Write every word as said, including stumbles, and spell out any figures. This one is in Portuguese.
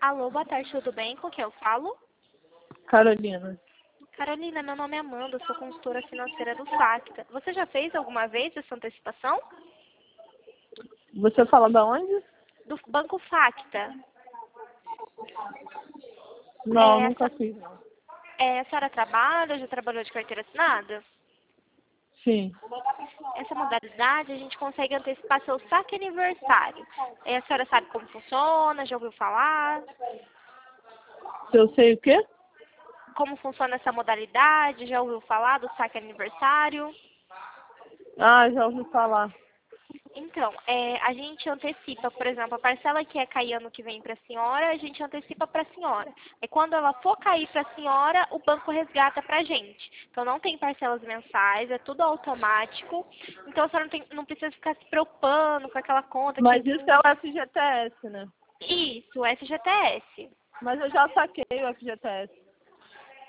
Alô, boa tarde, tudo bem? Com quem eu falo? Carolina. Carolina, meu nome é Amanda, sou consultora financeira do Facta. Você já fez alguma vez essa antecipação? Você fala da onde? Do Banco Facta. Não, É, nunca essa, fiz, não. é, a senhora trabalha, já trabalhou de carteira assinada? Sim. Essa modalidade a gente consegue antecipar seu saque aniversário. É, a senhora sabe como funciona, já ouviu falar? Se eu sei o quê? Como funciona essa modalidade, já ouviu falar do saque aniversário? Ah, já ouvi falar. Então, é, a gente antecipa, por exemplo, a parcela que é cair ano que vem para a senhora, a gente antecipa para a senhora. E quando ela for cair para a senhora, o banco resgata para a gente. Então, não tem parcelas mensais, é tudo automático. Então, a senhora não, tem, não precisa ficar se preocupando com aquela conta que... Mas isso é o F G T S, né? Isso, F G T S. Mas eu já saquei o F G T S.